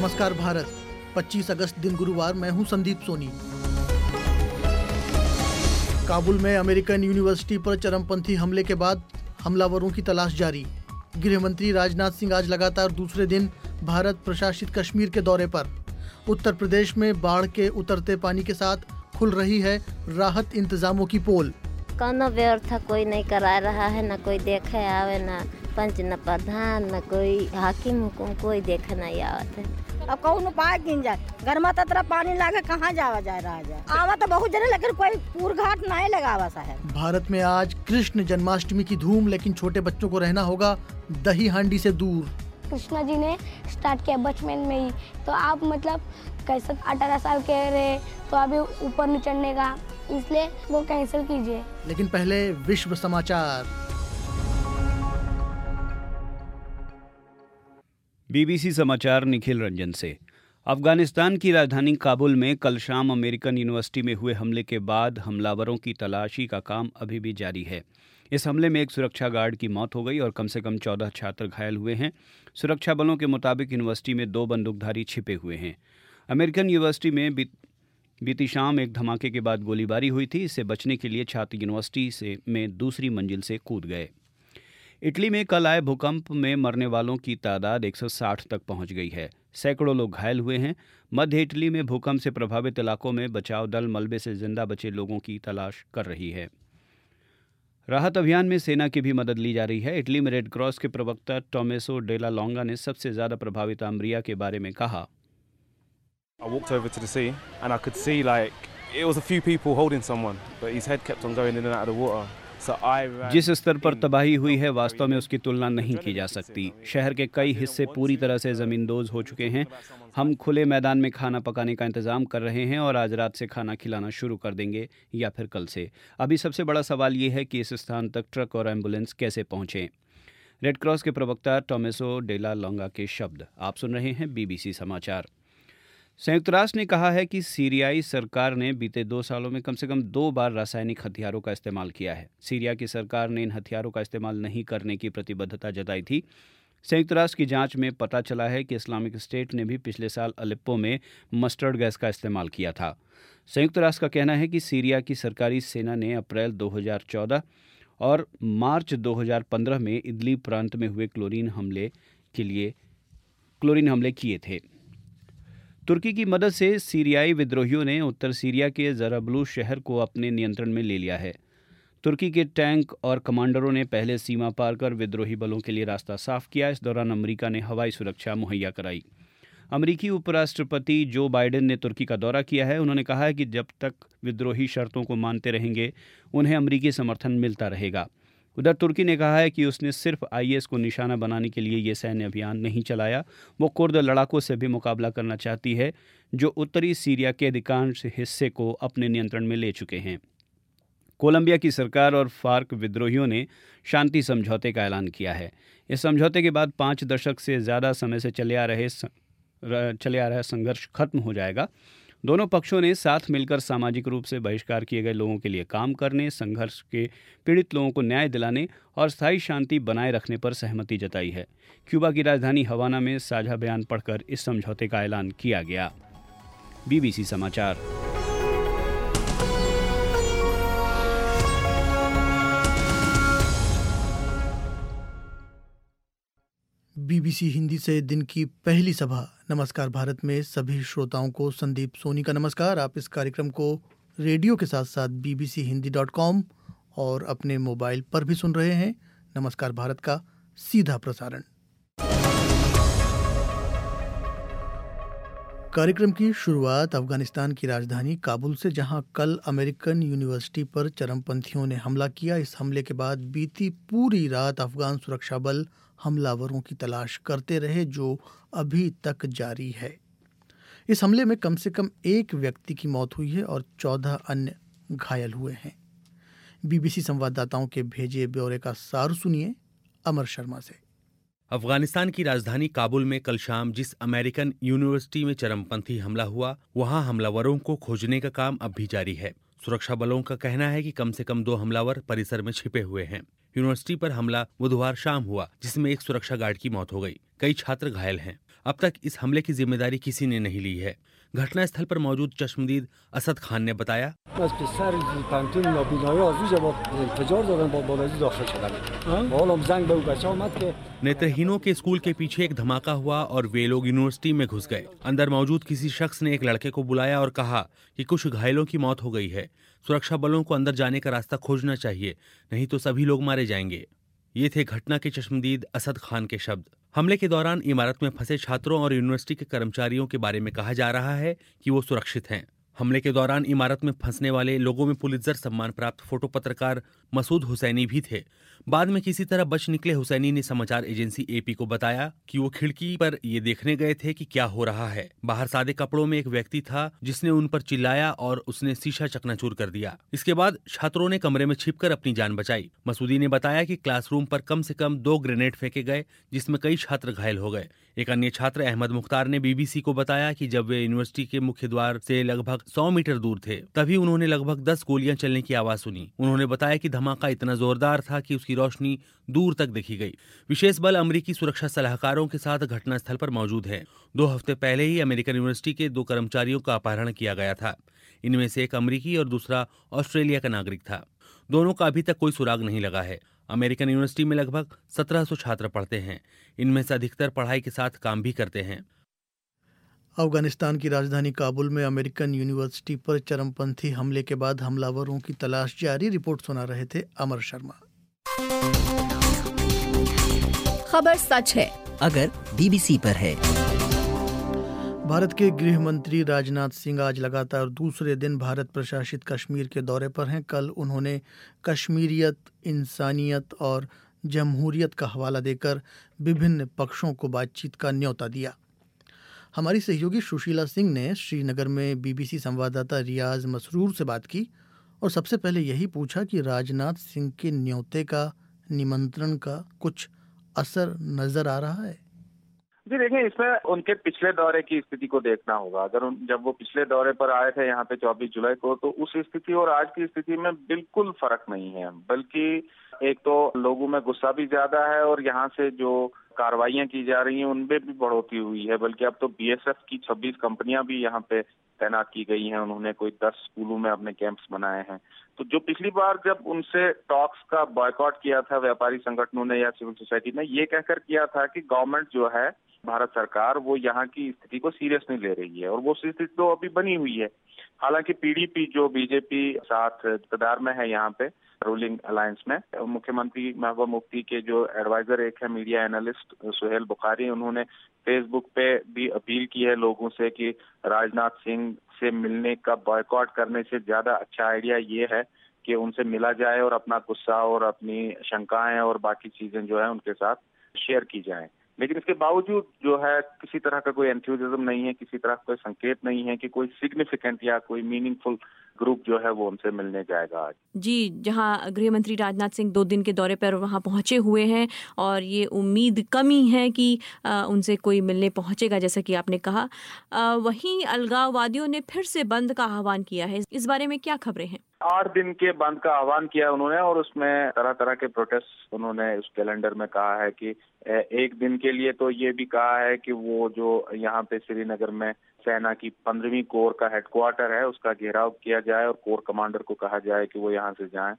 नमस्कार भारत। 25 अगस्त दिन गुरुवार। मैं हूं संदीप सोनी। काबुल में अमेरिकन यूनिवर्सिटी पर चरमपंथी हमले के बाद हमलावरों की तलाश जारी। गृह मंत्री राजनाथ सिंह आज लगातार दूसरे दिन भारत प्रशासित कश्मीर के दौरे पर। उत्तर प्रदेश में बाढ़ के उतरते पानी के साथ खुल रही है राहत इंतजामों की पोल। कौनो व्यवस्था कोई नहीं करा रहा है, न कोई देखे आवे, न पंच न प्रधान, न कोई हाकिम हुकुम, कोई देखे नहीं आवत है। अब कौन उपाय गिन जाए, घर में ततरा पानी लागे कहाँ जावा जाए रहा जाए। आवा तो बहुत जने, लेकिन कोई पूर घाट नहीं लगावा साहब। भारत में आज कृष्ण जन्माष्टमी की धूम, लेकिन छोटे बच्चों को रहना होगा दही हांडी से दूर। कृष्णा जी ने स्टार्ट किया बचपन में ही, तो आप मतलब कैसे 18 साल के रहे तो अभी ऊपर नहीं चढ़ने का, इसलिए वो कैंसिल कीजिए। लेकिन पहले विश्व समाचार। बीबीसी समाचार निखिल रंजन से। अफगानिस्तान की राजधानी काबुल में कल शाम अमेरिकन यूनिवर्सिटी में हुए हमले के बाद हमलावरों की तलाशी का काम अभी भी जारी है। इस हमले में एक सुरक्षा गार्ड की मौत हो गई और कम से कम 14 छात्र घायल हुए हैं। सुरक्षा बलों के मुताबिक यूनिवर्सिटी में 2 बंदूकधारी छिपे हुए हैं। अमेरिकन यूनिवर्सिटी में बीती शाम एक धमाके के बाद गोलीबारी हुई थी। इससे बचने के लिए छात्र यूनिवर्सिटी में दूसरी मंजिल से कूद गए। इटली में कल आए भूकंप में मरने वालों की तादाद 160 तक पहुंच गई है। सैकड़ों लोग घायल हुए हैं। मध्य इटली में भूकंप से प्रभावित इलाकों में बचाव दल मलबे से जिंदा बचे लोगों की तलाश कर रही है। राहत अभियान में सेना की भी मदद ली जा रही है। इटली में रेड क्रॉस के प्रवक्ता टोमेसो डेला लोंगा ने सबसे ज्यादा प्रभावित अम्ब्रिया के बारे में कहा। I walked over to the sea and I could see like it was a few people holding someone, but his head kept on going in and out of the water. So जिस स्तर पर तबाही हुई है वास्तव में उसकी तुलना नहीं की जा सकती। शहर के कई हिस्से पूरी तरह से ज़मींदोज हो चुके हैं। हम खुले मैदान में खाना पकाने का इंतज़ाम कर रहे हैं और आज रात से खाना खिलाना शुरू कर देंगे या फिर कल से। अभी सबसे बड़ा सवाल ये है कि इस स्थान तक ट्रक और एम्बुलेंस कैसे पहुँचें। रेड क्रॉस के प्रवक्ता टोमेसो डेला लोंगा के शब्द। आप सुन रहे हैं बीबीसी समाचार। संयुक्त राष्ट्र ने कहा है कि सीरियाई सरकार ने बीते 2 सालों में कम से कम 2 बार रासायनिक हथियारों का इस्तेमाल किया है। सीरिया की सरकार ने इन हथियारों का इस्तेमाल नहीं करने की प्रतिबद्धता जताई थी। संयुक्त राष्ट्र की जांच में पता चला है कि इस्लामिक स्टेट ने भी पिछले साल अलेप्पो में मस्टर्ड गैस का इस्तेमाल किया था। संयुक्त राष्ट्र का कहना है कि सीरिया की सरकारी सेना ने अप्रैल 2014 और मार्च 2015 में इदलिब प्रांत में हुए क्लोरीन हमले किए थे। तुर्की की मदद से सीरियाई विद्रोहियों ने उत्तर सीरिया के जराब्लू शहर को अपने नियंत्रण में ले लिया है। तुर्की के टैंक और कमांडरों ने पहले सीमा पार कर विद्रोही बलों के लिए रास्ता साफ किया। इस दौरान अमेरिका ने हवाई सुरक्षा मुहैया कराई। अमेरिकी उपराष्ट्रपति जो बाइडेन ने तुर्की का दौरा किया है। उन्होंने कहा है कि जब तक विद्रोही शर्तों को मानते रहेंगे उन्हें अमेरिकी समर्थन मिलता रहेगा। उधर तुर्की ने कहा है कि उसने सिर्फ आईएस को निशाना बनाने के लिए ये सैन्य अभियान नहीं चलाया। वो कुर्द लड़ाकों से भी मुकाबला करना चाहती है जो उत्तरी सीरिया के अधिकांश हिस्से को अपने नियंत्रण में ले चुके हैं। कोलंबिया की सरकार और फार्क विद्रोहियों ने शांति समझौते का ऐलान किया है। इस समझौते के बाद 5 दशक से ज़्यादा समय से चले आ रहा संघर्ष खत्म हो जाएगा। दोनों पक्षों ने साथ मिलकर सामाजिक रूप से बहिष्कार किए गए लोगों के लिए काम करने, संघर्ष के पीड़ित लोगों को न्याय दिलाने और स्थायी शांति बनाए रखने पर सहमति जताई है। क्यूबा की राजधानी हवाना में साझा बयान पढ़कर इस समझौते का ऐलान किया गया। बीबीसी समाचार। बीबीसी हिंदी से दिन की पहली सभा नमस्कार भारत में सभी श्रोताओं को संदीप सोनी का नमस्कार। आप इस कार्यक्रम को रेडियो के साथ साथ bbchiindi.com और अपने मोबाइल पर भी सुन रहे हैं। नमस्कार भारत का सीधा प्रसारण। कार्यक्रम की शुरुआत अफगानिस्तान की राजधानी काबुल से, जहां कल अमेरिकन यूनिवर्सिटी पर चरमपंथियों ने हमला किया। इस हमले के बाद बीती पूरी रात अफगान सुरक्षा बल हमलावरों की तलाश करते रहे, जो अभी तक जारी है। इस हमले में कम से कम 1 व्यक्ति की मौत हुई है और 14 अन्य घायल हुए हैं। बीबीसी संवाददाताओं के भेजे ब्यौरे का सार सुनिए अमर शर्मा से। अफगानिस्तान की राजधानी काबुल में कल शाम जिस अमेरिकन यूनिवर्सिटी में चरमपंथी हमला हुआ, वहां हमलावरों को खोजने का काम अब भी जारी है। सुरक्षा बलों का कहना है कि कम से कम 2 हमलावर परिसर में छिपे हुए हैं। यूनिवर्सिटी पर हमला बुधवार शाम हुआ, जिसमें एक सुरक्षा गार्ड की मौत हो गई। कई छात्र घायल हैं। अब तक इस हमले की जिम्मेदारी किसी ने नहीं ली है। घटनास्थल पर मौजूद चश्मदीद असद खान ने बताया, नेत्रहीनों के स्कूल के पीछे एक धमाका हुआ और वे लोग यूनिवर्सिटी में घुस गए। अंदर मौजूद किसी शख्स ने एक लड़के को बुलाया और कहा कि कुछ घायलों की मौत हो गई है, सुरक्षा बलों को अंदर जाने का रास्ता खोजना चाहिए, नहीं तो सभी लोग मारे जाएंगे। ये थे घटना के चश्मदीद असद खान के शब्द। हमले के दौरान इमारत में फंसे छात्रों और यूनिवर्सिटी के कर्मचारियों के बारे में कहा जा रहा है कि वो सुरक्षित हैं। हमले के दौरान इमारत में फंसने वाले लोगों में पुलित्जर सम्मान प्राप्त फोटो पत्रकार मसूद हुसैनी भी थे। बाद में किसी तरह बच निकले हुसैनी ने समाचार एजेंसी एपी को बताया कि वो खिड़की पर ये देखने गए थे कि क्या हो रहा है। बाहर सादे कपड़ों में एक व्यक्ति था जिसने उन पर चिल्लाया और उसने शीशा चकनाचूर कर दिया। इसके बाद छात्रों ने कमरे में छिपकर अपनी जान बचाई। मसूदी ने बताया कि क्लासरूम पर कम से कम 2 ग्रेनेड फेंके गए, जिसमें कई छात्र घायल हो गए। एक अन्य छात्र अहमद मुख्तार ने बीबीसी को बताया कि जब वे यूनिवर्सिटी के मुख्य द्वार से लगभग 100 मीटर दूर थे, तभी उन्होंने लगभग 10 गोलियां चलने की आवाज सुनी। उन्होंने बताया कि धमाका इतना जोरदार था कि उसकी रोशनी दूर तक देखी गई। विशेष बल अमेरिकी सुरक्षा सलाहकारों के साथ घटनास्थल पर मौजूद है। 2 हफ्ते पहले ही अमेरिकन यूनिवर्सिटी के 2 कर्मचारियों का अपहरण किया गया था। इनमें से एक अमेरिकी और दूसरा ऑस्ट्रेलिया का नागरिक था। दोनों का अभी तक कोई सुराग नहीं लगा है। अमेरिकन यूनिवर्सिटी में लगभग 1700 छात्र पढ़ते हैं। इनमें से अधिकतर पढ़ाई के साथ काम भी करते हैं। अफगानिस्तान की राजधानी काबुल में अमेरिकन यूनिवर्सिटी पर चरमपंथी हमले के बाद हमलावरों की तलाश जारी। रिपोर्ट सुना रहे थे अमर शर्मा। खबर सच है अगर बीबीसी पर है। भारत के गृह मंत्री राजनाथ सिंह आज लगातार दूसरे दिन भारत प्रशासित कश्मीर के दौरे पर हैं। कल उन्होंने कश्मीरियत, इंसानियत और जमहूरियत का हवाला देकर विभिन्न पक्षों को बातचीत का न्योता दिया। हमारी सहयोगी सुशीला सिंह ने श्रीनगर में बीबीसी संवाददाता रियाज मसरूर से बात की और सबसे पहले यही पूछा कि राजनाथ सिंह के न्योते का, निमंत्रण का कुछ असर नजर आ रहा है। जी देखिए, इसमें उनके पिछले दौरे की स्थिति को देखना होगा। अगर जब वो पिछले दौरे पर आए थे यहाँ पे 24 जुलाई को, तो उस स्थिति और आज की स्थिति में बिल्कुल फर्क नहीं है। बल्कि एक तो लोगों में गुस्सा भी ज्यादा है और यहाँ से जो कार्रवाइयां की जा रही हैं उनमें भी बढ़ोतरी हुई है। बल्कि अब तो बीएसएफ की 26 कंपनियां भी यहाँ पे तैनात की गई हैं। उन्होंने कोई 10 स्कूलों में अपने कैंप्स बनाए हैं। तो जो पिछली बार जब उनसे टॉक्स का बॉयकॉट किया था व्यापारी संगठनों ने या सिविल सोसाइटी ने, ये कहकर किया था कि गवर्नमेंट जो है, भारत सरकार, वो यहाँ की स्थिति को सीरियस नहीं ले रही है, और वो स्थिति तो अभी बनी हुई है। हालांकि पीडीपी जो बीजेपी साथ इक़्तिदार में है यहाँ पे रूलिंग अलायंस में, मुख्यमंत्री महबूबा मुफ्ती के जो एडवाइजर एक है मीडिया एनालिस्ट सुहेल बुखारी, उन्होंने फेसबुक पे भी अपील की है लोगों से कि राजनाथ सिंह से मिलने का बॉयकॉट करने से ज्यादा अच्छा आइडिया ये है कि उनसे मिला जाए और अपना गुस्सा और अपनी शंकाएं और बाकी चीजें जो है उनके साथ शेयर की जाएं। लेकिन इसके बावजूद जो है किसी तरह का कोई एंथुसियाज्म नहीं है, किसी तरह का कोई संकेत नहीं है कि कोई सिग्निफिकेंट या कोई मीनिंगफुल ग्रुप जो है वो उनसे मिलने जाएगा आज। जी, जहां गृह मंत्री राजनाथ सिंह 2 दिन के दौरे पर वहां पहुंचे हुए हैं और ये उम्मीद कमी है कि उनसे कोई मिलने पहुंचेगा, जैसा कि आपने कहा। वहीं अलगाववादियों ने फिर से बंद का आह्वान किया है। इस बारे में क्या खबरें हैं? 8 दिन के बंद का आह्वान किया उन्होंने और उसमें तरह तरह के प्रोटेस्ट उन्होंने उस कैलेंडर में कहा है कि एक दिन के लिए तो ये भी कहा है कि वो जो यहाँ पे श्रीनगर में सेना की 15वीं कोर का हेडक्वार्टर है उसका घेराव किया जाए और कोर कमांडर को कहा जाए कि वो यहाँ से जाएं।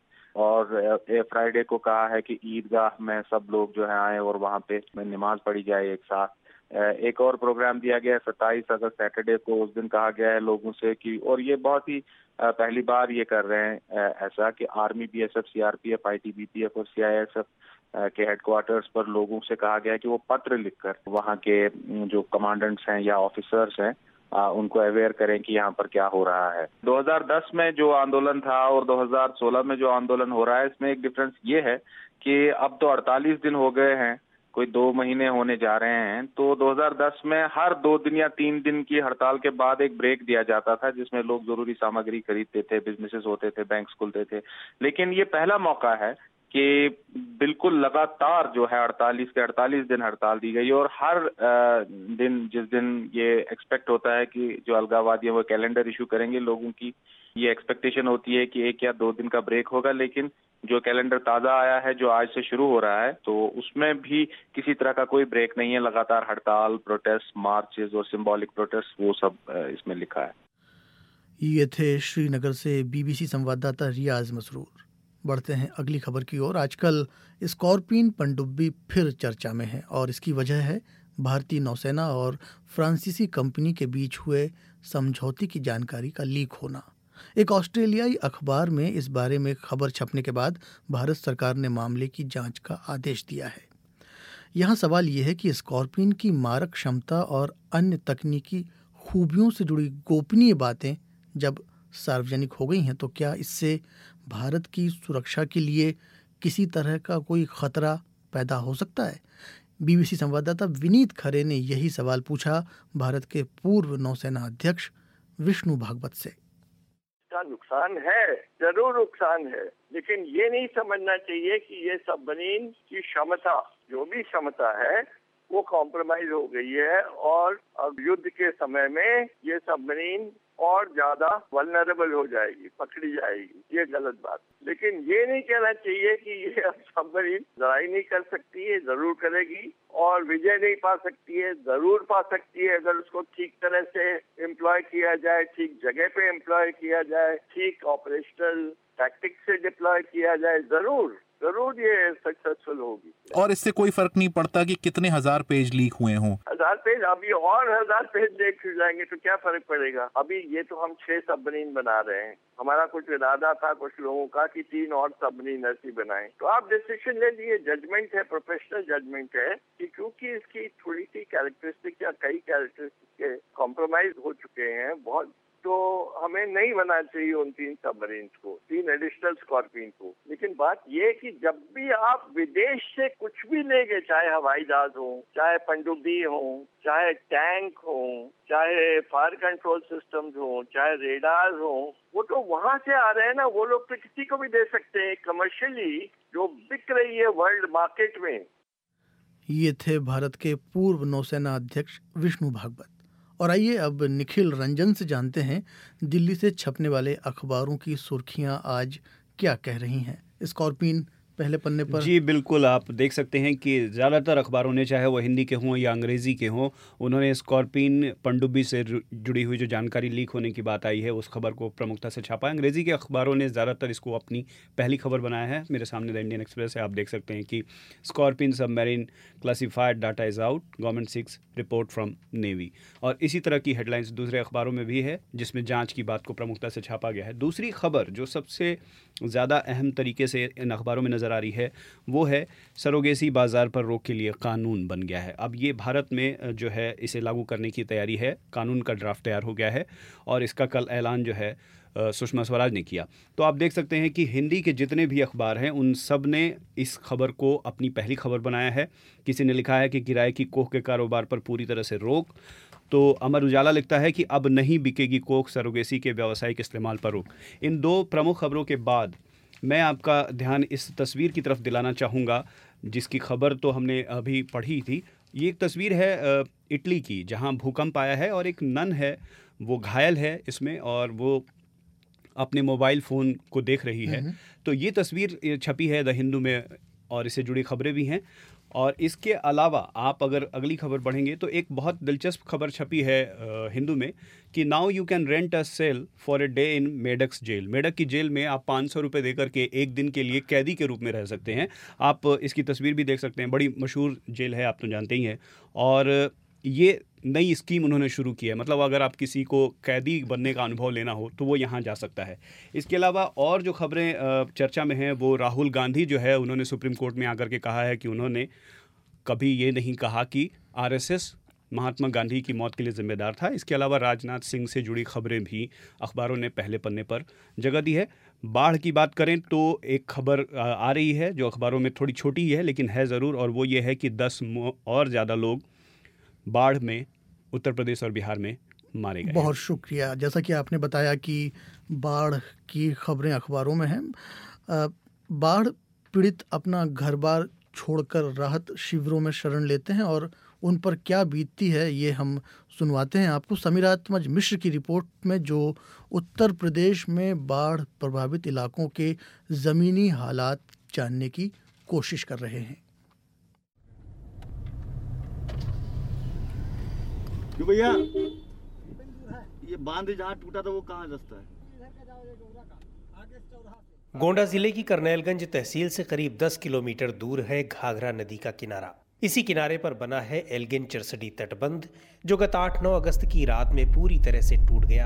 और फ्राइडे को कहा है कि ईदगाह में सब लोग जो है आए और वहाँ पे नमाज पढ़ी जाए एक साथ। एक और प्रोग्राम दिया गया है 27 अगस्त सैटरडे को, उस दिन कहा गया है लोगों से कि, और ये बहुत ही पहली बार ये कर रहे हैं ऐसा कि आर्मी, बीएसएफ, सीआरपीएफ, आईटीबीपी और सीआईएसएफ के हेडक्वार्टर्स पर लोगों से कहा गया है कि वो पत्र लिखकर वहाँ के जो कमांडेंट्स हैं या ऑफिसर्स हैं उनको अवेयर करें कि यहाँ पर क्या हो रहा है। 2010 में जो आंदोलन था और 2016 में जो आंदोलन हो रहा है, इसमें एक डिफरेंस ये है कि अब तो 48 दिन हो गए हैं, कोई 2 महीने होने जा रहे हैं। तो 2010 में हर 2 दिन या 3 दिन की हड़ताल के बाद एक ब्रेक दिया जाता था जिसमें लोग जरूरी सामग्री खरीदते थे, बिजनेसेस होते थे, बैंक्स खुलते थे। लेकिन ये पहला मौका है कि बिल्कुल लगातार जो है 48 के 48 दिन हड़ताल दी गई और हर दिन जिस दिन ये एक्सपेक्ट होता है कि जो अलगाववादी है वो कैलेंडर इशू करेंगे, लोगों की ये एक्सपेक्टेशन होती है कि 1 या 2 दिन का ब्रेक होगा, लेकिन जो कैलेंडर ताज़ा आया है जो आज से शुरू हो रहा है तो उसमें भी किसी तरह का कोई ब्रेक नहीं है। लगातार हड़ताल, प्रोटेस्ट, मार्चेस और सिंबॉलिक प्रोटेस्ट वो सब इसमें लिखा है। ये थे श्रीनगर से बीबीसी संवाददाता रियाज मसरूर। बढ़ते हैं अगली खबर की ओर। आजकल स्कॉर्पिन पनडुब्बी फिर चर्चा में है और इसकी वजह है भारतीय नौसेना और फ्रांसीसी कंपनी के बीच हुए समझौते की जानकारी का लीक होना। एक ऑस्ट्रेलियाई अखबार में इस बारे में खबर छपने के बाद भारत सरकार ने मामले की जांच का आदेश दिया है। यहाँ सवाल यह है कि स्कॉर्पिन की मारक क्षमता और अन्य तकनीकी खूबियों से जुड़ी गोपनीय बातें जब सार्वजनिक हो गई हैं तो क्या इससे भारत की सुरक्षा के लिए किसी तरह का कोई खतरा पैदा हो सकता है? बीबीसी संवाददाता विनीत खरे ने यही सवाल पूछा भारत के पूर्व नौसेना अध्यक्ष विष्णु भागवत से। नुकसान है, जरूर नुकसान है, लेकिन ये नहीं समझना चाहिए कि ये सबमरीन की क्षमता, जो भी क्षमता है वो कॉम्प्रोमाइज हो गई है और अब युद्ध के समय में ये सबमरीन और ज्यादा वल्नरेबल हो जाएगी, पकड़ी जाएगी। ये गलत बात। लेकिन ये नहीं कहना चाहिए कि ये अब सबमरीन लड़ाई नहीं कर सकती है, जरूर करेगी, और विजय नहीं पा सकती है, जरूर पा सकती है अगर उसको ठीक तरह से एम्प्लॉय किया जाए, ठीक जगह पे एम्प्लॉय किया जाए, ठीक ऑपरेशनल टैक्टिक्स से डिप्लॉय किया जाए, जरूर ये सक्सेसफुल होगी। और इससे कोई फर्क नहीं पड़ता कि कितने हजार पेज लीक हुए हों? 1000 पेज, अभी और 1000 पेज लीक हो जाएंगे तो क्या फर्क पड़ेगा? अभी ये तो हम 6 सबमरीन बना रहे हैं। हमारा कुछ इरादा था कुछ लोगों का कि 3 और सबमरीन ऐसी बनाएं। तो आप डिसीजन ले लिए, जजमेंट है, प्रोफेशनल जजमेंट है कि क्योंकि इसकी थोड़ी सी कैरेक्टरिस्टिक या कई कैरेक्टरिस्टिक के कॉम्प्रोमाइज हो चुके हैं बहुत, तो हमें नहीं बनाना चाहिए उन 3 सबमरीन को, 3 एडिशनल स्कॉर्पियन को। लेकिन बात ये कि जब भी आप विदेश से कुछ भी ले गए, चाहे हवाई जहाज हो, चाहे पनडुब्बी हो, चाहे टैंक हो, चाहे फायर कंट्रोल सिस्टम्स हो, चाहे रेडार हो, वो तो वहाँ से आ रहे हैं ना। वो लोग तो किसी को भी दे सकते हैं कमर्शियली, जो बिक रही है वर्ल्ड मार्केट में। ये थे भारत के पूर्व नौसेना अध्यक्ष विष्णु भागवत। और आइए अब निखिल रंजन से जानते हैं दिल्ली से छपने वाले अखबारों की सुर्खियां आज क्या कह रही हैं। स्कॉर्पिन पहले पन्ने पर। जी बिल्कुल, आप देख सकते हैं कि ज़्यादातर अखबारों ने, चाहे वो हिंदी के हों या अंग्रेज़ी के हों, उन्होंने स्कॉर्पिन पनडुब्बी से जुड़ी हुई जो जानकारी लीक होने की बात आई है उस खबर को प्रमुखता से छापा है। अंग्रेज़ी के अखबारों ने ज़्यादातर इसको अपनी पहली खबर बनाया है। मेरे सामने द इंडियन एक्सप्रेस है, आप देख सकते हैं कि Scorpene submarine classified data is out, government seeks report from navy. और इसी तरह की हेडलाइंस दूसरे अखबारों में भी है जिसमें जाँच की बात को प्रमुखता से छापा गया है। दूसरी खबर जो सबसे ज़्यादा अहम तरीके से इन अखबारों में नज़र आ रही है वो है सरोगेसी बाज़ार पर रोक के लिए कानून बन गया है। अब ये भारत में जो है इसे लागू करने की तैयारी है, कानून का ड्राफ्ट तैयार हो गया है और इसका कल ऐलान जो है सुषमा स्वराज ने किया। तो आप देख सकते हैं कि हिंदी के जितने भी अखबार हैं उन सब ने इस खबर को अपनी पहली खबर बनाया है। किसी ने लिखा है कि किराए की कोख के कारोबार पर पूरी तरह से रोक, तो अमर उजाला लिखता है कि अब नहीं बिकेगी कोख, सरोगेसी के व्यावसायिक इस्तेमाल पर रोक। इन दो प्रमुख खबरों के बाद मैं आपका ध्यान इस तस्वीर की तरफ दिलाना चाहूँगा जिसकी खबर तो हमने अभी पढ़ी थी। ये एक तस्वीर है इटली की जहाँ भूकंप आया है और एक नन है वो घायल है इसमें और वो अपने मोबाइल फ़ोन को देख रही है। तो ये तस्वीर छपी है द हिंदू में और इससे जुड़ी खबरें भी हैं। और इसके अलावा आप अगर अगली खबर पढ़ेंगे तो एक बहुत दिलचस्प खबर छपी है हिंदू में कि now you can rent a cell for a day in Medak's jail. Medak की जेल में आप 500 रुपये देकर के एक दिन के लिए कैदी के रूप में रह सकते हैं। आप इसकी तस्वीर भी देख सकते हैं, बड़ी मशहूर जेल है, आप तो जानते ही हैं। और ये नई स्कीम उन्होंने शुरू की है, मतलब अगर आप किसी को कैदी बनने का अनुभव लेना हो तो वो यहाँ जा सकता है। इसके अलावा और जो खबरें चर्चा में हैं वो राहुल गांधी जो है उन्होंने सुप्रीम कोर्ट में आकर के कहा है कि उन्होंने कभी ये नहीं कहा कि आरएसएस महात्मा गांधी की मौत के लिए जिम्मेदार था। इसके अलावा राजनाथ सिंह से जुड़ी खबरें भी अखबारों ने पहले पन्ने पर जगह दी है। बाढ़ की बात करें तो एक खबर आ रही है जो अखबारों में थोड़ी छोटी है लेकिन है ज़रूर, और वो ये है कि 10 और ज़्यादा लोग बाढ़ में उत्तर प्रदेश और बिहार में मारे गए। बहुत शुक्रिया। जैसा कि आपने बताया कि बाढ़ की खबरें अखबारों में हैं, बाढ़ पीड़ित अपना घर बार छोड़कर राहत शिविरों में शरण लेते हैं और उन पर क्या बीतती है ये हम सुनवाते हैं आपको समीरात्मज मिश्र की रिपोर्ट में, जो उत्तर प्रदेश में बाढ़ प्रभावित इलाकों के ज़मीनी हालात जानने की कोशिश कर रहे हैं। भैया ये बांध जहाँ टूटा था वो कहाँ रास्ता है? गोंडा जिले की करनैलगंज तहसील से करीब 10 किलोमीटर दूर है घाघरा नदी का किनारा। इसी किनारे पर बना है एल्गिन चरसडी तटबंध, जो गत 8-9 अगस्त की रात में पूरी तरह से टूट गया।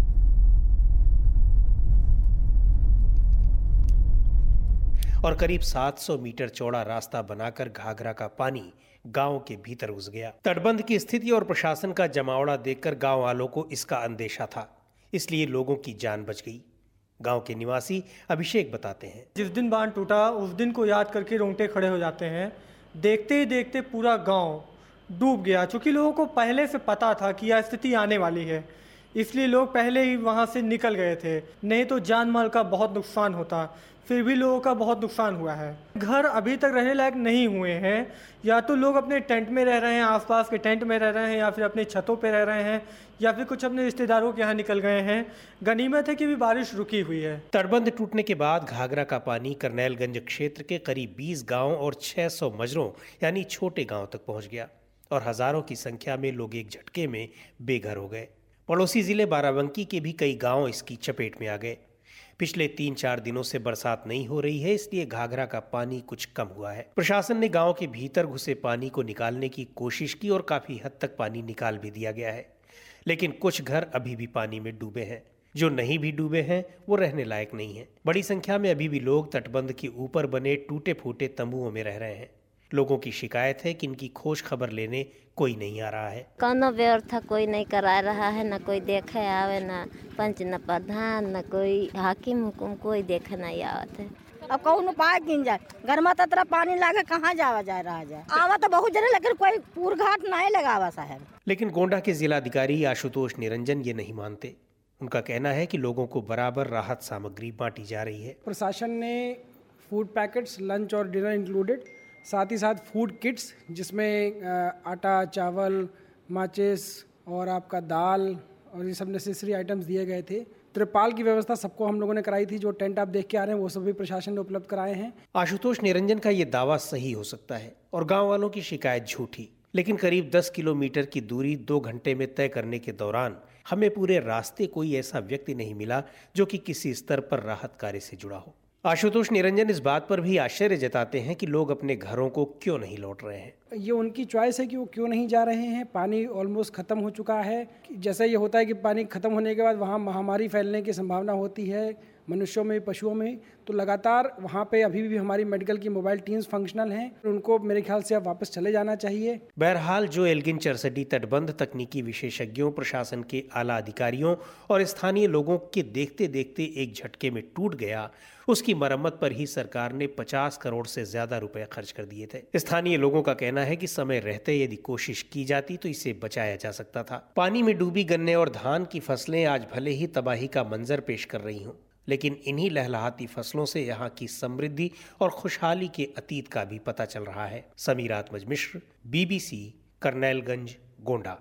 और करीब 700 मीटर चौड़ा रास्ता बनाकर घाघरा का पानी गांव के भीतर घुस गया। तटबंध की स्थिति और प्रशासन का जमावड़ा देखकर गांव वालों को इसका अंदेशा था, इसलिए लोगों की जान बच गई। गांव के निवासी अभिषेक बताते हैं, जिस दिन बांध टूटा उस दिन को याद करके रोंगटे खड़े हो जाते हैं। देखते ही देखते पूरा गांव डूब गया। चूँकि लोगों को पहले से पता था कि यह स्थिति आने वाली है, इसलिए लोग पहले ही वहां से निकल गए थे, नहीं तो जान माल का बहुत नुकसान होता। फिर भी लोगों का बहुत नुकसान हुआ है। घर अभी तक रहने लायक नहीं हुए हैं, या तो लोग अपने टेंट में रह रहे हैं, आसपास के टेंट में रह रहे हैं, या फिर अपने छतों पे रह रहे हैं, या फिर कुछ अपने रिश्तेदारों के यहाँ निकल गए हैं। गनीमत है कि भी बारिश रुकी हुई है। तटबंध टूटने के बाद घाघरा का पानी करनैलगंज क्षेत्र के करीब 20 गाँव और 600 मजरों यानी छोटे गाँव तक पहुँच गया और हजारों की संख्या में लोग एक झटके में बेघर हो गए। पड़ोसी जिले बाराबंकी के भी कई गाँव इसकी चपेट में आ गए। पिछले 3-4 दिनों से बरसात नहीं हो रही है, इसलिए घाघरा का पानी कुछ कम हुआ है। प्रशासन ने गांव के भीतर घुसे पानी को निकालने की कोशिश की और काफी हद तक पानी निकाल भी दिया गया है, लेकिन कुछ घर अभी भी पानी में डूबे हैं। जो नहीं भी डूबे हैं वो रहने लायक नहीं है। बड़ी संख्या में अभी भी लोग तटबंध के ऊपर बने टूटे फूटे तंबुओं में रह रहे हैं। लोगों की शिकायत है कि इनकी खोज खबर लेने कोई नहीं आ रहा है। कौनो व्यवस्था कोई नहीं करा रहा है, न कोई देखे आवे, न पंच न प्रधान, न कोई हाकिम हुकुम कोई देखे नहीं आवत है। अब कौन उपाय किन जाए, घर में ततरा पानी लागे कहाँ जावा जाए रहा जाए। आवा तो बहुत जने, लेकिन कोई पूर घाट नहीं लगावा साहब। लेकिन गोंडा के जिलाधिकारी आशुतोष निरंजन ये नहीं मानते। उनका कहना है कि लोगों को बराबर राहत सामग्री बांटी जा रही है। प्रशासन ने फूड पैकेट्स, लंच और डिनर इंक्लूडेड, साथ ही साथ फूड किट्स जिसमें आटा, चावल, माचिस और आपका दाल और ये सब नेसेसरी आइटम्स दिए गए थे। त्रिपाल की व्यवस्था सबको हम लोगों ने कराई थी। जो टेंट आप देख के आ रहे हैं वो सभी प्रशासन ने उपलब्ध कराए हैं। आशुतोष निरंजन का ये दावा सही हो सकता है और गांव वालों की शिकायत झूठी, लेकिन करीब 10 किलोमीटर की दूरी 2 घंटे में तय करने के दौरान हमें पूरे रास्ते कोई ऐसा व्यक्ति नहीं मिला जो कि किसी स्तर पर राहत कार्य से जुड़ा हो। आशुतोष निरंजन इस बात पर भी आश्चर्य जताते हैं कि लोग अपने घरों को क्यों नहीं लौट रहे हैं। ये उनकी चॉइस है कि वो क्यों नहीं जा रहे हैं। पानी ऑलमोस्ट ख़त्म हो चुका है। जैसे ये होता है कि पानी ख़त्म होने के बाद वहाँ महामारी फैलने की संभावना होती है, मनुष्यों में, पशुओं में, तो लगातार वहाँ पे अभी भी हमारी मेडिकल की मोबाइल टीम्स फंक्शनल हैं। उनको मेरे ख्याल से अब वापस चले जाना चाहिए। बहरहाल जो एल्गिन चरसडी तटबंध तकनीकी विशेषज्ञों, प्रशासन के आला अधिकारियों और स्थानीय लोगों के देखते देखते एक झटके में टूट गया, उसकी मरम्मत पर ही सरकार ने 50 करोड़ से ज्यादा रुपए खर्च कर दिए थे। स्थानीय लोगों का कहना है कि समय रहते यदि कोशिश की जाती तो इसे बचाया जा सकता था। पानी में डूबी गन्ने और धान की फसलें आज भले ही तबाही का मंजर पेश कर रही हों, लेकिन इन्हीं लहलहाती फसलों से यहाँ की समृद्धि और खुशहाली के अतीत का भी पता चल रहा है। समीरात्मज मिश्र, BBC, करनैलगंज, गोंडा।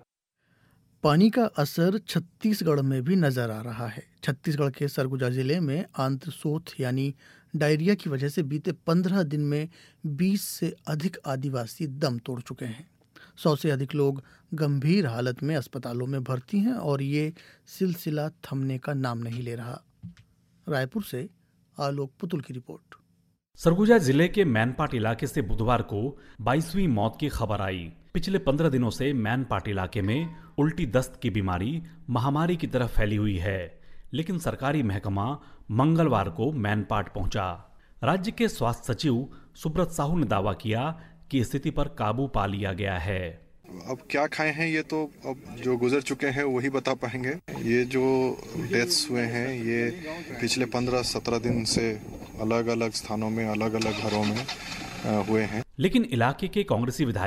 पानी का असर छत्तीसगढ़ में भी नजर आ रहा है। छत्तीसगढ़ के सरगुजा जिले में आंत्रशोथ यानी डायरिया की वजह से बीते 15 दिन में 20 से अधिक आदिवासी दम तोड़ चुके हैं। 100 से अधिक लोग गंभीर हालत में अस्पतालों में भर्ती हैं और ये सिलसिला थमने का नाम नहीं ले रहा। रायपुर से आलोक पुतुल की रिपोर्ट। सरगुजा जिले के मैनपाट इलाके से बुधवार को 22वीं मौत की खबर आई। पिछले 15 दिनों से मैनपाट इलाके में उल्टी दस्त की बीमारी महामारी की तरह फैली हुई है, लेकिन सरकारी महकमा मंगलवार को मैनपाट पहुंचा। राज्य के स्वास्थ्य सचिव सुब्रत साहू ने दावा किया कि स्थिति पर काबू पा लिया गया है। अब क्या खाए हैं ये तो अब जो गुजर चुके हैं वही बता पाएंगे। ये जो डेथ्स हुए हैं ये पिछले 15-17 दिन से अलग अलग स्थानों में, अलग अलग घरों में हुए हैं। लेकिन इलाके के कांग्रेसी विधायक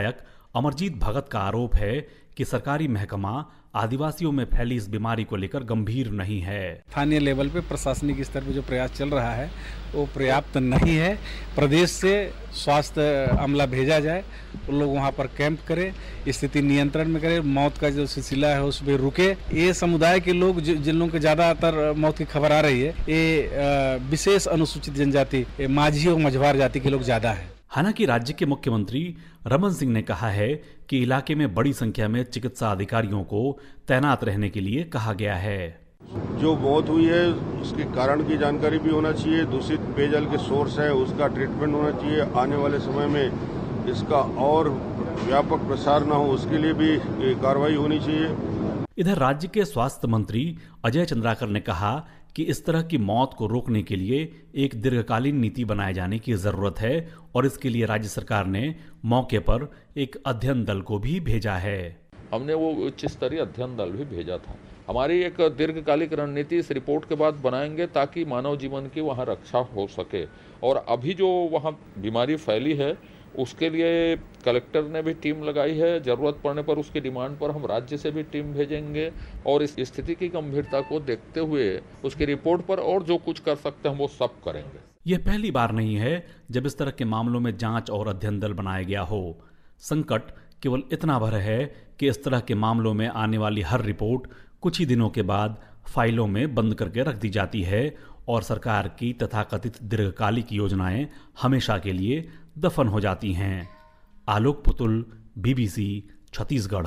अमरजीत भगत का आरोप है कि सरकारी महकमा आदिवासियों में फैली इस बीमारी को लेकर गंभीर नहीं है। स्थानीय लेवल पे प्रशासनिक स्तर पे जो प्रयास चल रहा है वो पर्याप्त नहीं है। प्रदेश से स्वास्थ्य अमला भेजा जाए, वो लोग वहाँ पर कैंप करें, स्थिति नियंत्रण में करें, मौत का जो सिलसिला है उस पर रुके। ये समुदाय के लोग जिन लोगों के ज्यादातर मौत की खबर आ रही है, ये विशेष अनुसूचित जनजाति माझी और मझवार जाति के लोग ज्यादा है। हालांकि राज्य के मुख्यमंत्री रमन सिंह ने कहा है कि इलाके में बड़ी संख्या में चिकित्सा अधिकारियों को तैनात रहने के लिए कहा गया है। जो मौत हुई है उसके कारण की जानकारी भी होना चाहिए, दूषित पेयजल के सोर्स है उसका ट्रीटमेंट होना चाहिए, आने वाले समय में इसका और व्यापक प्रसार न हो उसके लिए भी कार्रवाई होनी चाहिए। इधर राज्य के स्वास्थ्य मंत्री अजय चंद्राकर ने कहा कि इस तरह की मौत को रोकने के लिए एक दीर्घकालीन नीति बनाए जाने की जरूरत है और इसके लिए राज्य सरकार ने मौके पर एक अध्ययन दल को भी भेजा है। हमने वो उच्च स्तरीय अध्ययन दल भी भेजा था। हमारी एक दीर्घकालिक रणनीति इस रिपोर्ट के बाद बनाएंगे ताकि मानव जीवन की वहाँ रक्षा हो सके। और अभी जो वहाँ बीमारी फैली है उसके लिए कलेक्टर ने भी टीम लगाई है। जरूरत पड़ने पर उसकी डिमांड पर हम राज्य से भी टीम भेजेंगे और इस स्थिति की गंभीरता को देखते हुए उसकी रिपोर्ट पर और जो कुछ कर सकते हैं वो सब करेंगे। यह पहली बार नहीं है जब इस तरह के मामलों में जांच और अध्ययन दल बनाया गया हो। संकट केवल इतना भर है कि इस तरह के मामलों में आने वाली हर रिपोर्ट कुछ ही दिनों के बाद फाइलों में बंद करके रख दी जाती है और सरकार की तथाकथित दीर्घकालिक योजनाएं हमेशा के लिए दफन हो जाती हैं। आलोक पुतुल, बीबीसी, छत्तीसगढ़।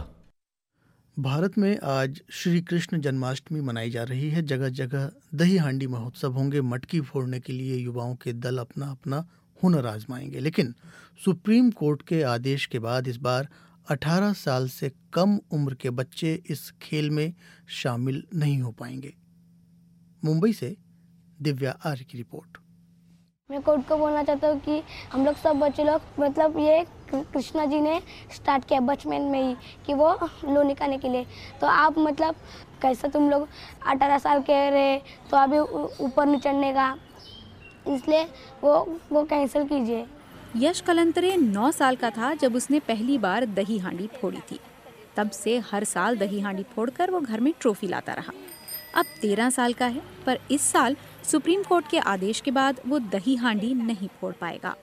भारत में आज श्री कृष्ण जन्माष्टमी मनाई जा रही है। जगह जगह दही हांडी महोत्सव होंगे। मटकी फोड़ने के लिए युवाओं के दल अपना अपना हुनर आजमाएंगे, लेकिन सुप्रीम कोर्ट के आदेश के बाद इस बार 18 साल से कम उम्र के बच्चे इस खेल में शामिल नहीं हो पाएंगे। मुंबई से दिव्या आर्य की रिपोर्ट। मैं कोर्ट को बोलना चाहता हूँ कि हम लोग सब बच्चे लोग मतलब ये कृष्णा जी ने स्टार्ट किया बचपन में ही कि वो लो निकालने के लिए, तो आप मतलब कैसे तुम लोग 18 साल के रहे तो अभी ऊपर नहीं चढ़ने का, इसलिए वो कैंसिल कीजिए। यश कलंतरे 9 साल का था जब उसने पहली बार दही हांडी फोड़ी थी। तब से हर साल दही हांडी फोड़कर वो घर में ट्रॉफी लाता रहा। अब 13 साल का है, पर इस साल सुप्रीम कोर्ट के आदेश के बाद वो दही हांडी नहीं फोड़ पाएगा।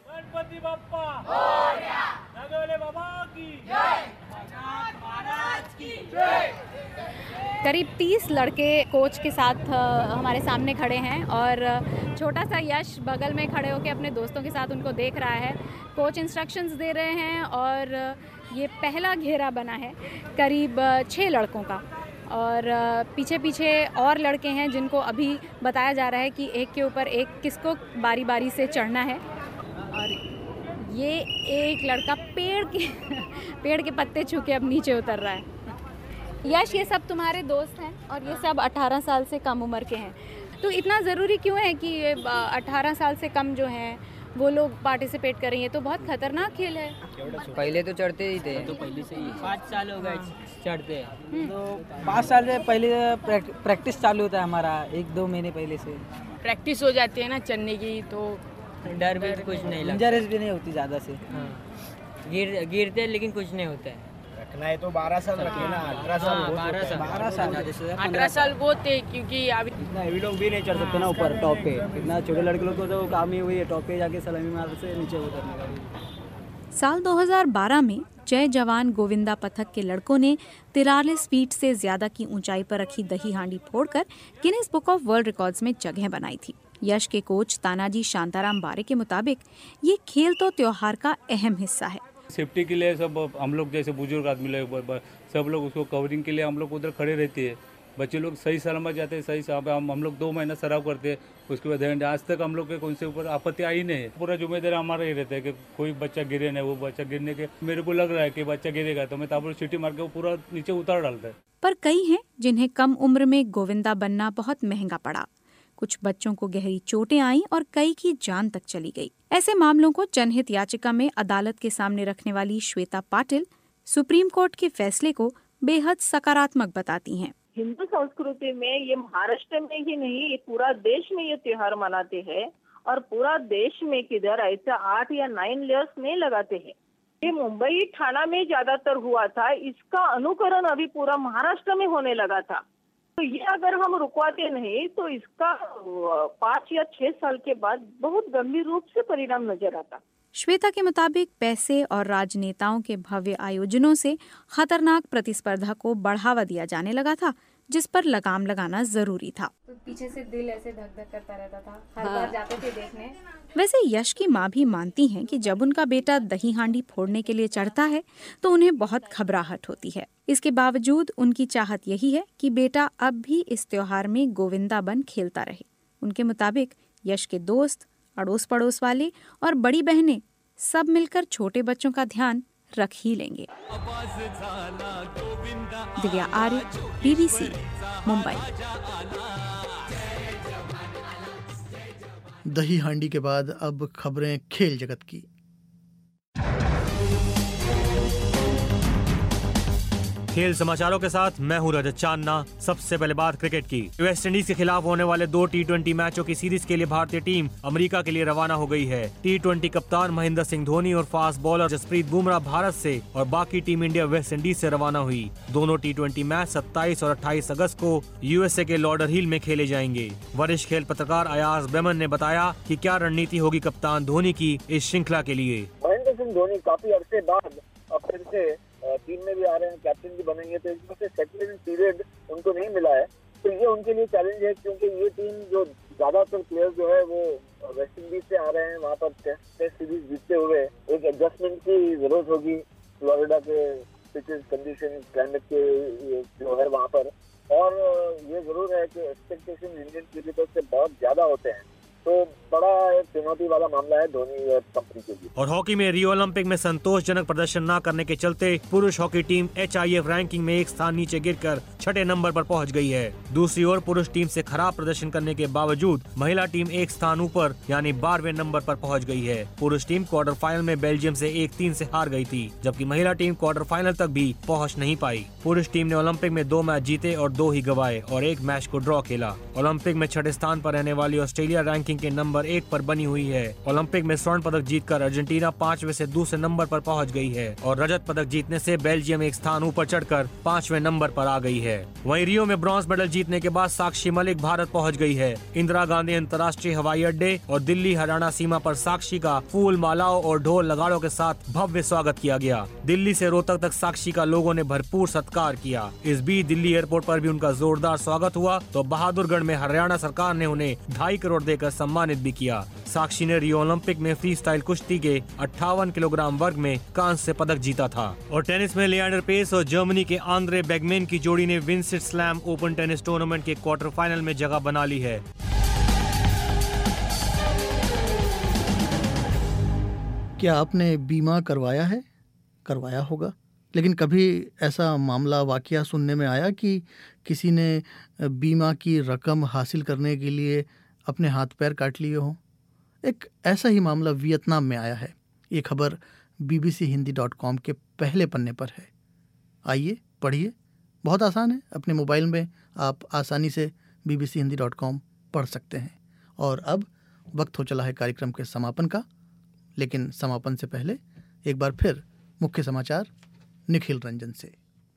करीब 30 लड़के कोच के साथ हमारे सामने खड़े हैं और छोटा सा यश बगल में खड़े होकर अपने दोस्तों के साथ उनको देख रहा है। कोच इंस्ट्रक्शंस दे रहे हैं और ये पहला घेरा बना है करीब 6 लड़कों का और पीछे पीछे और लड़के हैं जिनको अभी बताया जा रहा है कि एक के ऊपर एक किसको बारी बारी से चढ़ना है। और ये एक लड़का पेड़ के पत्ते छू के अब नीचे उतर रहा है। यश, ये सब तुम्हारे दोस्त हैं और ये सब 18 साल से कम उम्र के हैं, तो इतना ज़रूरी क्यों है कि 18 साल से कम जो हैं वो लोग पार्टिसिपेट कर रही हैं? तो बहुत खतरनाक खेल है। पहले तो चढ़ते ही थे, तो पहले से ही 5 साल हो गए चढ़ते हैं, तो 5 साल से पहले प्रैक्टिस चालू होता है हमारा, 1-2 महीने पहले से प्रैक्टिस हो जाती है ना चढ़ने की, तो डर भी कुछ नहीं लगता, इंजरीज भी नहीं होती ज़्यादा से। गिरते लेकिन कुछ नहीं होता है। रखना है तो 12 साल रखे ना, 18 साल बहुत थे, क्योंकि अभी इतना हेवी लोग भी नहीं चढ़ सकते ना ऊपर टॉप पे। इतना छोटे लड़के लोग को तो काम ही हुई है टॉप पे जाके सलामी मार से नीचे उतरने का। साल 2012 में जय जवान गोविंदा पथक के लड़कों ने 43 फीट से ज्यादा की ऊंचाई पर रखी दही हांडी फोड़कर Guinness book of world records में जगह बनाई थी। यश के कोच तानाजी शांताराम बारे के मुताबिक ये खेल तो त्योहार का अहम हिस्सा है। सेफ्टी के लिए सब हम लोग जैसे बुजुर्ग आदमी लोग सब लोग उसको कवरिंग के लिए हम लोग उधर खड़े रहते हैं। बच्चे लोग सही सलामत जाते हैं, सही हम लोग 2 महीना सराव करते हैं, उसके बाद आज तक हम लोग के कौन से ऊपर आपत्ति आई नहीं है। पूरा जिम्मेदार हमारा ही रहता है कि कोई बच्चा गिरे नहीं। वो बच्चा गिरने के मेरे को लग रहा है कि बच्चा गिरेगा तो मैं ताबड़ सीटी मार के वो पूरा नीचे उतार डालता है। पर कई हैं जिन्हें कम उम्र में गोविंदा बनना बहुत महंगा पड़ा। कुछ बच्चों को गहरी चोटें आईं और कई की जान तक चली गई। ऐसे मामलों को जनहित याचिका में अदालत के सामने रखने वाली श्वेता पाटिल सुप्रीम कोर्ट के फैसले को बेहद सकारात्मक बताती हैं। हिंदू संस्कृति में ये महाराष्ट्र में ही नहीं, ये पूरा देश में ये त्योहार मनाते हैं और पूरा देश में किधर ऐसा 8 या 9 लेयर्स नहीं लगाते हैं। ये मुंबई ठाणा में ज्यादातर हुआ था, इसका अनुकरण अभी पूरा महाराष्ट्र में होने लगा था। तो ये अगर हम रुकवाते नहीं तो इसका 5 या 6 साल के बाद बहुत गंभीर रूप से परिणाम नजर आता। श्वेता के मुताबिक पैसे और राजनेताओं के भव्य आयोजनों से खतरनाक प्रतिस्पर्धा को बढ़ावा दिया जाने लगा था, जिस पर लगाम लगाना जरूरी था। तो पीछे से दिल ऐसे धक धक करता रहता था, हर बार जाते थे देखने। वैसे यश की माँ भी मानती हैं कि जब उनका बेटा दही हांडी फोड़ने के लिए चढ़ता है तो उन्हें बहुत घबराहट होती है। इसके बावजूद उनकी चाहत यही है कि बेटा अब भी इस त्योहार में गोविंदा बन खेलता रहे। उनके मुताबिक यश के दोस्त, अड़ोस पड़ोस वाले और बड़ी बहनें सब मिलकर छोटे बच्चों का ध्यान रख ही लेंगे। दिव्या आर्य, BBC, मुंबई। दही हांडी के बाद अब खबरें खेल जगत की। खेल समाचारों के साथ मैं हूं रजत चांदना। सबसे पहले बात क्रिकेट की। वेस्ट इंडीज के खिलाफ होने वाले 2 T20 मैचों की सीरीज के लिए भारतीय टीम अमेरिका के लिए रवाना हो गई है। T20 कप्तान महेंद्र सिंह धोनी और फास्ट बॉलर जसप्रीत बुमराह भारत से और बाकी टीम इंडिया वेस्ट इंडीज से रवाना हुई। दोनों T20 मैच 27 और 28 अगस्त को USA के लॉडरहिल में खेले जाएंगे। वरिष्ठ खेल पत्रकार अयाज बेमन ने बताया कि क्या रणनीति होगी कप्तान धोनी की इस श्रृंखला के लिए। महेंद्र सिंह धोनी काफी अरसे बाद फिर से टीम में भी आ रहे हैं, कैप्टन भी बनेंगे, तो इसमें से सेटलमेंट पीरियड उनको नहीं मिला है। तो ये उनके लिए चैलेंज है, क्योंकि ये टीम जो ज्यादातर प्लेयर जो है वो वेस्ट इंडीज से आ रहे हैं। वहाँ पर टेस्ट सीरीज जीतते हुए एक एडजस्टमेंट की जरूरत होगी। फ्लोरिडा के पिचेस, कंडीशन, क्लाइमेट के जो है वहाँ पर, और ये जरूर है कि एक्सपेक्टेशन इंडियन क्रिकेटर्स से बहुत ज्यादा होते हैं। तो बड़ा एक चुनौती वाला मामला है धोनी और कंपनी के लिए। और हॉकी में रियो ओलंपिक में संतोषजनक प्रदर्शन न करने के चलते पुरुष हॉकी टीम HIF रैंकिंग में एक स्थान नीचे गिरकर 6ठे नंबर पर पहुंच गई है। दूसरी ओर पुरुष टीम से खराब प्रदर्शन करने के बावजूद महिला टीम एक स्थान ऊपर यानी 12वें नंबर पर पहुंच गई है। पुरुष टीम क्वार्टर फाइनल में बेल्जियम से 1-3 से हार गई थी, जबकि महिला टीम क्वार्टर फाइनल तक भी पहुँच नहीं पाई। पुरुष टीम ने ओलंपिक में 2 मैच जीते और 2 ही गंवाए और 1 मैच को ड्रॉ खेला। ओलंपिक में 6ठे स्थान पर रहने वाली ऑस्ट्रेलिया रैंकिंग के नंबर 1 पर बनी हुई है। ओलंपिक में स्वर्ण पदक जीतकर अर्जेंटीना 5वें से दूसरे नंबर पर पहुंच गई है और रजत पदक जीतने से बेल्जियम एक स्थान ऊपर चढ़कर 5वें नंबर पर आ गई है। वहीं रियो में ब्रॉन्ज मेडल जीतने के बाद साक्षी मलिक भारत पहुंच गई है। इंदिरा गांधी अंतर्राष्ट्रीय हवाई अड्डे और दिल्ली हरियाणा सीमा पर साक्षी का फूल मालाओं और ढोल नगाड़ों के साथ भव्य स्वागत किया गया। दिल्ली से रोहतक तक साक्षी का लोगों ने भरपूर सत्कार किया। इस बीच दिल्ली एयरपोर्ट पर भी उनका जोरदार स्वागत हुआ तो बहादुरगढ़ में हरियाणा सरकार ने उन्हें 2.5 करोड़ देकर सम्मानित भी किया। साक्षी ने रियो ओलंपिक में फ्री स्टाइल कुश्ती के 58 किलोग्राम वर्ग में कांस्य पदक जीता था। और टेनिस में लिएंडर पेस और जर्मनी के आंद्रे बैगमैन की जोड़ी ने Winston Salem open tennis tournament के क्वार्टर फाइनल में जगह बना ली है। क्या आपने बीमा करवाया है? करवाया होगा, लेकिन कभी ऐसा मामला वाकया सुनने में आया कि किसी ने बीमा की रकम हासिल करने के लिए अपने हाथ पैर काट लिए हों? एक ऐसा ही मामला वियतनाम में आया है। ये खबर bbchindi.com के पहले पन्ने पर है। आइए पढ़िए, बहुत आसान है। अपने मोबाइल में आप आसानी से bbchindi.com पढ़ सकते हैं। और अब वक्त हो चला है कार्यक्रम के समापन का, लेकिन समापन से पहले एक बार फिर मुख्य समाचार निखिल रंजन से।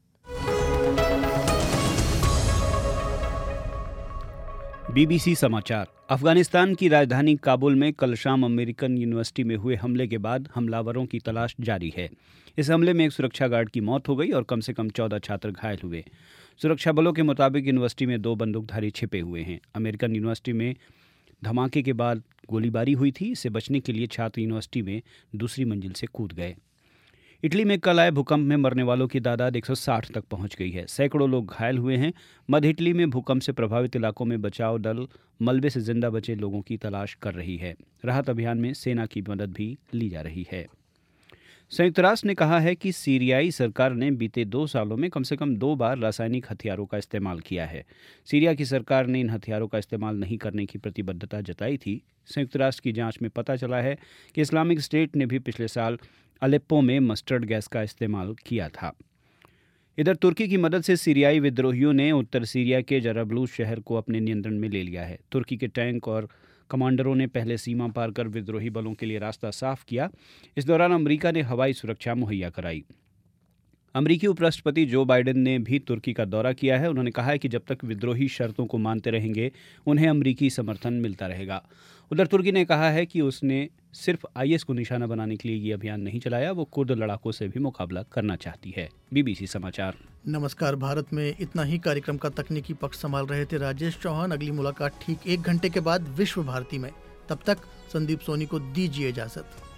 BBC समाचार। अफगानिस्तान की राजधानी काबुल में कल शाम अमेरिकन यूनिवर्सिटी में हुए हमले के बाद हमलावरों की तलाश जारी है। इस हमले में एक सुरक्षा गार्ड की मौत हो गई और कम से कम 14 छात्र घायल हुए। सुरक्षा बलों के मुताबिक यूनिवर्सिटी में 2 बंदूकधारी छिपे हुए हैं। अमेरिकन यूनिवर्सिटी में धमाके के बाद गोलीबारी हुई थी। इससे बचने के लिए छात्र यूनिवर्सिटी में दूसरी मंजिल से कूद गए। इटली में कल आए भूकंप में मरने वालों की तादाद 160 तक पहुंच गई है। सैकड़ों लोग घायल हुए हैं। मध्य इटली में भूकंप से प्रभावित इलाकों में बचाव दल मलबे से जिंदा बचे लोगों की तलाश कर रही है। राहत अभियान में सेना की मदद भी ली जा रही है। संयुक्त राष्ट्र ने कहा है कि सीरियाई सरकार ने बीते 2 सालों में कम से कम 2 बार रासायनिक हथियारों का इस्तेमाल किया है। सीरिया की सरकार ने इन हथियारों का इस्तेमाल नहीं करने की प्रतिबद्धता जताई थी। संयुक्त राष्ट्र की जांच में पता चला है कि इस्लामिक स्टेट ने भी पिछले साल अलेप्पो में मस्टर्ड गैस का इस्तेमाल किया था। इधर तुर्की की मदद से सीरियाई विद्रोहियों ने उत्तर सीरिया के जराब्लूस शहर को अपने नियंत्रण में ले लिया है। तुर्की के टैंक और कमांडरों ने पहले सीमा पार कर विद्रोही बलों के लिए रास्ता साफ किया। इस दौरान अमेरिका ने हवाई सुरक्षा मुहैया कराई। अमेरिकी उपराष्ट्रपति जो बाइडेन ने भी तुर्की का दौरा किया है। उन्होंने कहा है कि जब तक विद्रोही शर्तों को मानते रहेंगे उन्हें अमेरिकी समर्थन मिलता रहेगा। उधर तुर्की ने कहा है कि उसने सिर्फ आईएस को निशाना बनाने के लिए ये अभियान नहीं चलाया, वो कुर्द लड़ाकों से भी मुकाबला करना चाहती है। बीबीसी समाचार। नमस्कार भारत में इतना ही। कार्यक्रम का तकनीकी पक्ष संभाल रहे थे राजेश चौहान। अगली मुलाकात ठीक 1 घंटे के बाद विश्व भारती में। तब तक संदीप सोनी को दीजिए इजाजत।